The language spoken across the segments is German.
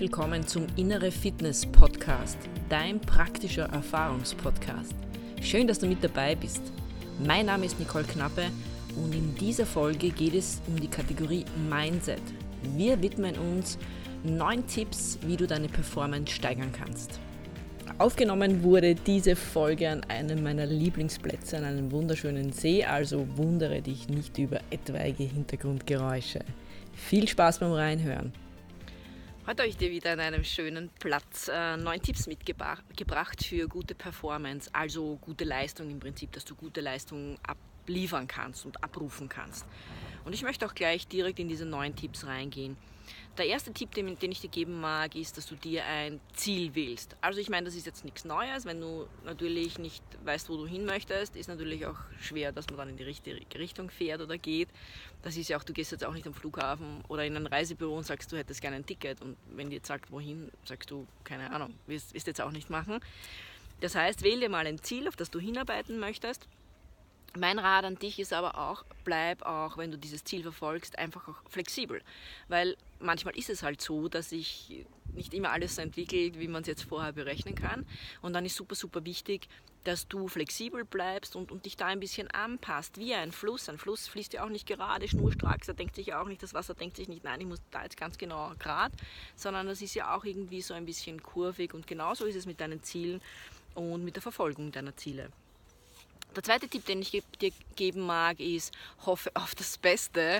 willkommen zum Innere Fitness Podcast, dein praktischer Erfahrungspodcast. Schön, dass du mit dabei bist. Mein Name ist Nicole Knappe und in dieser Folge geht es um die Kategorie Mindset. Wir widmen uns 9 Tipps, wie du deine Performance steigern kannst. Aufgenommen wurde diese Folge an einem meiner Lieblingsplätze, an einem wunderschönen See, also wundere dich nicht über etwaige Hintergrundgeräusche. Viel Spaß beim Reinhören. Heute habe ich dir wieder an einem schönen Platz 9 Tipps mitgebracht für gute Performance, also gute Leistung im Prinzip, dass du gute Leistung abliefern kannst und abrufen kannst. Und ich möchte auch gleich direkt in diese 9 Tipps reingehen. Der erste Tipp, den ich dir geben mag, ist, dass du dir ein Ziel wählst. Also ich meine, das ist jetzt nichts Neues. Wenn du natürlich nicht weißt, wo du hin möchtest, ist natürlich auch schwer, dass man dann in die richtige Richtung fährt oder geht. Das ist ja auch, du gehst jetzt auch nicht am Flughafen oder in ein Reisebüro und sagst, du hättest gerne ein Ticket. Und wenn die jetzt sagt, wohin, sagst du, keine Ahnung, wirst jetzt auch nicht machen. Das heißt, wähle dir mal ein Ziel, auf das du hinarbeiten möchtest. Mein Rat an dich ist aber auch, bleib auch, wenn du dieses Ziel verfolgst, einfach auch flexibel. Weil manchmal ist es halt so, dass sich nicht immer alles so entwickelt, wie man es jetzt vorher berechnen kann. Und dann ist super, super wichtig, dass du flexibel bleibst und dich da ein bisschen anpasst, wie ein Fluss. Ein Fluss fließt ja auch nicht gerade, schnurstracks, da denkt sich ja auch nicht, das Wasser denkt sich nicht, nein, ich muss da jetzt ganz genau gerade, sondern das ist ja auch irgendwie so ein bisschen kurvig und genauso ist es mit deinen Zielen und mit der Verfolgung deiner Ziele. Der zweite Tipp, den ich dir geben mag, ist, hoffe auf das Beste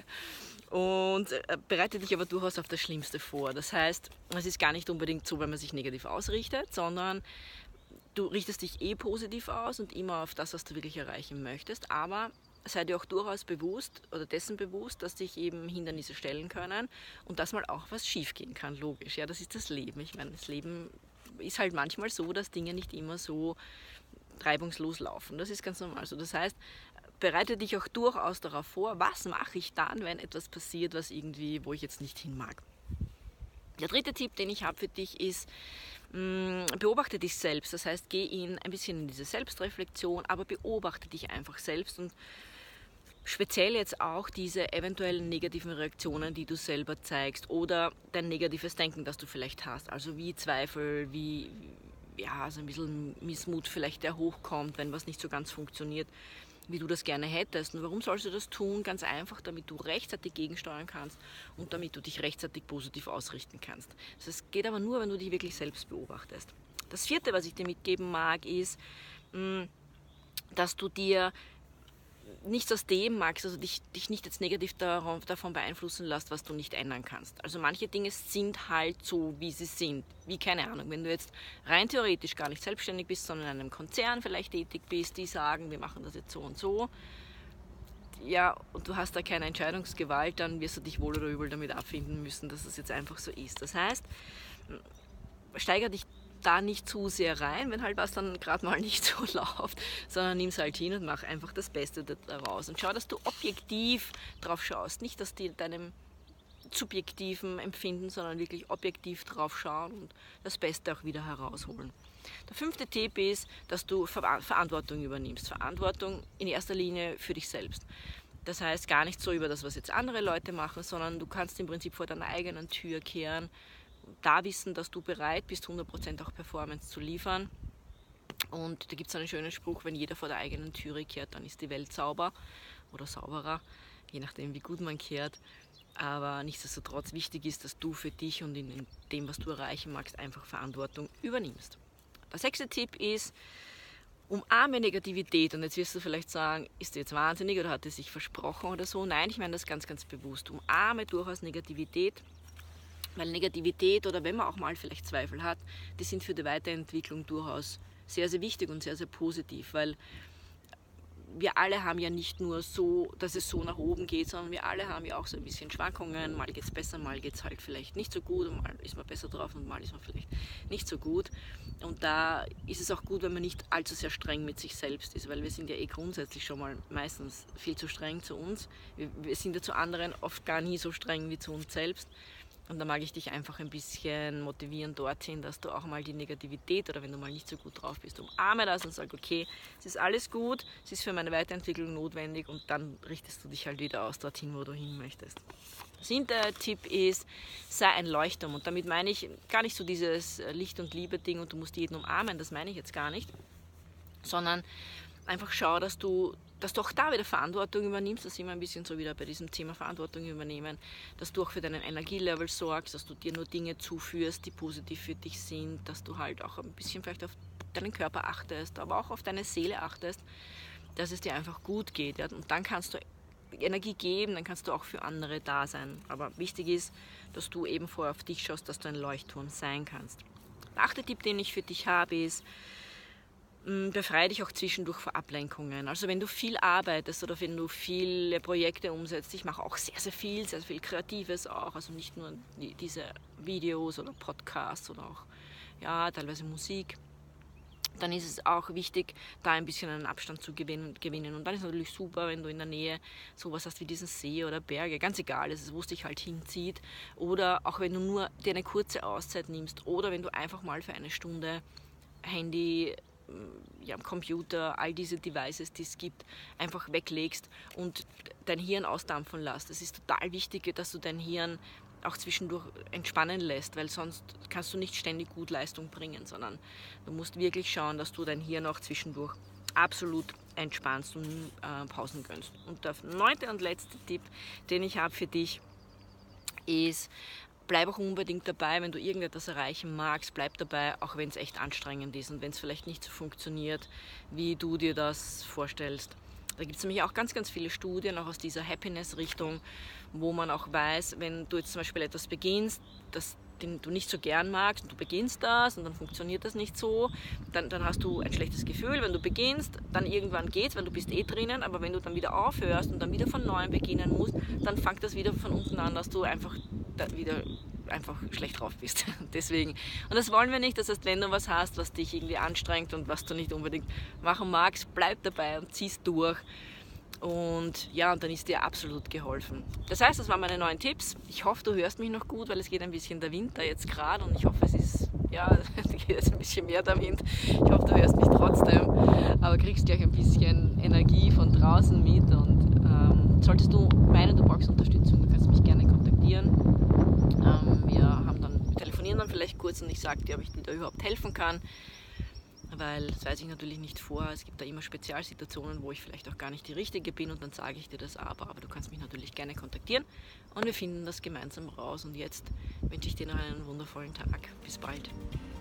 und bereite dich aber durchaus auf das Schlimmste vor. Das heißt, es ist gar nicht unbedingt so, wenn man sich negativ ausrichtet, sondern du richtest dich positiv aus und immer auf das, was du wirklich erreichen möchtest, aber sei dir auch durchaus bewusst oder dessen bewusst, dass dich eben Hindernisse stellen können und dass mal auch was schief gehen kann, logisch. Ja, das ist das Leben. Ich meine, das Leben ist halt manchmal so, dass Dinge nicht immer so reibungslos laufen. Das ist ganz normal so. Das heißt, bereite dich auch durchaus darauf vor, was mache ich dann, wenn etwas passiert, wo ich jetzt nicht hin mag. Der dritte Tipp, den ich habe für dich, ist, beobachte dich selbst. Das heißt, geh ein bisschen in diese Selbstreflexion, aber beobachte dich einfach selbst und speziell jetzt auch diese eventuellen negativen Reaktionen, die du selber zeigst oder dein negatives Denken, das du vielleicht hast. Also wie Zweifel, so ein bisschen Missmut vielleicht, der hochkommt, wenn was nicht so ganz funktioniert, wie du das gerne hättest. Und warum sollst du das tun? Ganz einfach, damit du rechtzeitig gegensteuern kannst und damit du dich rechtzeitig positiv ausrichten kannst. Das geht aber nur, wenn du dich wirklich selbst beobachtest. Das vierte, was ich dir mitgeben mag, ist, dass du dir nichts aus dem magst, also dich nicht jetzt negativ davon beeinflussen lässt, was du nicht ändern kannst. Also manche Dinge sind halt so, wie sie sind. Wie, keine Ahnung, wenn du jetzt rein theoretisch gar nicht selbstständig bist, sondern in einem Konzern vielleicht tätig bist, die sagen, wir machen das jetzt so und so, ja, und du hast da keine Entscheidungsgewalt, dann wirst du dich wohl oder übel damit abfinden müssen, dass es jetzt einfach so ist. Das heißt, steigere dich da nicht zu sehr rein, wenn halt was dann gerade mal nicht so läuft, sondern nimm es halt hin und mach einfach das Beste daraus. Und schau, dass du objektiv drauf schaust. Nicht, dass die deinem subjektiven Empfinden, sondern wirklich objektiv drauf schauen und das Beste auch wieder herausholen. Der 5. Tipp ist, dass du Verantwortung übernimmst. Verantwortung in erster Linie für dich selbst. Das heißt gar nicht so über das, was jetzt andere Leute machen, sondern du kannst im Prinzip vor deiner eigenen Tür kehren, da wissen, dass du bereit bist, 100% auch Performance zu liefern. Und da gibt es einen schönen Spruch, wenn jeder vor der eigenen Türe kehrt, dann ist die Welt sauber oder sauberer, je nachdem, wie gut man kehrt. Aber nichtsdestotrotz wichtig ist, dass du für dich und in dem, was du erreichen magst, einfach Verantwortung übernimmst. Der 6. Tipp ist, umarme Negativität. Und jetzt wirst du vielleicht sagen, ist die jetzt wahnsinnig oder hat die sich versprochen oder so? Nein, ich meine das ganz, ganz bewusst. Umarme durchaus Negativität. Weil Negativität oder wenn man auch mal vielleicht Zweifel hat, die sind für die Weiterentwicklung durchaus sehr, sehr wichtig und sehr, sehr positiv, weil wir alle haben ja nicht nur so, dass es so nach oben geht, sondern wir alle haben ja auch so ein bisschen Schwankungen, mal geht es besser, mal geht es halt vielleicht nicht so gut und mal ist man besser drauf und mal ist man vielleicht nicht so gut. Und da ist es auch gut, wenn man nicht allzu sehr streng mit sich selbst ist, weil wir sind ja grundsätzlich schon mal meistens viel zu streng zu uns. Wir sind ja zu anderen oft gar nie so streng wie zu uns selbst. Und da mag ich dich einfach ein bisschen motivieren dorthin, dass du auch mal die Negativität oder wenn du mal nicht so gut drauf bist, umarme das und sag, okay, es ist alles gut, es ist für meine Weiterentwicklung notwendig und dann richtest du dich halt wieder aus dorthin, wo du hin möchtest. Der 7. Tipp ist, sei ein Leuchtturm. Und damit meine ich gar nicht so dieses Licht- und Liebe-Ding und du musst jeden umarmen, das meine ich jetzt gar nicht, sondern einfach schau, dass du auch da wieder Verantwortung übernimmst, das sind wir ein bisschen so wieder bei diesem Thema Verantwortung übernehmen, dass du auch für deinen Energielevel sorgst, dass du dir nur Dinge zuführst, die positiv für dich sind, dass du halt auch ein bisschen vielleicht auf deinen Körper achtest, aber auch auf deine Seele achtest, dass es dir einfach gut geht. Ja? Und dann kannst du Energie geben, dann kannst du auch für andere da sein. Aber wichtig ist, dass du eben vorher auf dich schaust, dass du ein Leuchtturm sein kannst. Der 8. Tipp, den ich für dich habe, ist, befreie dich auch zwischendurch vor Ablenkungen. Also wenn du viel arbeitest oder wenn du viele Projekte umsetzt, ich mache auch sehr, sehr viel Kreatives auch, also nicht nur diese Videos oder Podcasts oder auch teilweise Musik, dann ist es auch wichtig, da ein bisschen einen Abstand zu gewinnen. Und dann ist es natürlich super, wenn du in der Nähe sowas hast wie diesen See oder Berge, ganz egal, es ist, wo es dich halt hinzieht. Oder auch wenn du nur dir eine kurze Auszeit nimmst oder wenn du einfach mal für eine Stunde Handy, Computer, all diese Devices, die es gibt, einfach weglegst und dein Hirn ausdampfen lässt. Es ist total wichtig, dass du dein Hirn auch zwischendurch entspannen lässt, weil sonst kannst du nicht ständig gut Leistung bringen, sondern du musst wirklich schauen, dass du dein Hirn auch zwischendurch absolut entspannst und Pausen gönnst. Und der 9. und letzte Tipp, den ich habe für dich, ist, bleib auch unbedingt dabei, wenn du irgendetwas erreichen magst, bleib dabei, auch wenn es echt anstrengend ist und wenn es vielleicht nicht so funktioniert, wie du dir das vorstellst. Da gibt es nämlich auch ganz, ganz viele Studien, auch aus dieser Happiness-Richtung, wo man auch weiß, wenn du jetzt zum Beispiel etwas beginnst, den du nicht so gern magst und du beginnst das und dann funktioniert das nicht so, dann hast du ein schlechtes Gefühl, wenn du beginnst, dann irgendwann geht's, weil du bist drinnen, aber wenn du dann wieder aufhörst und dann wieder von neuem beginnen musst, dann fängt das wieder von unten an, dass du einfach schlecht drauf bist. Deswegen. Und das wollen wir nicht. Das heißt, wenn du was hast, was dich irgendwie anstrengt und was du nicht unbedingt machen magst, bleib dabei und zieh's durch. Und dann ist dir absolut geholfen. Das heißt, das waren meine 9 Tipps. Ich hoffe, du hörst mich noch gut, weil es geht ein bisschen der Winter jetzt gerade und ich hoffe, es geht jetzt ein bisschen mehr der Wind. Ich hoffe, du hörst mich trotzdem, aber kriegst gleich ein bisschen Energie von draußen mit und solltest du meinen, du brauchst Unterstützung, du kannst mich gerne kontaktieren. Wir telefonieren dann vielleicht kurz und ich sage dir, ob ich dir da überhaupt helfen kann, weil das weiß ich natürlich nicht vorher. Es gibt da immer Spezialsituationen, wo ich vielleicht auch gar nicht die Richtige bin und dann sage ich dir das aber du kannst mich natürlich gerne kontaktieren und wir finden das gemeinsam raus. Und jetzt wünsche ich dir noch einen wundervollen Tag. Bis bald.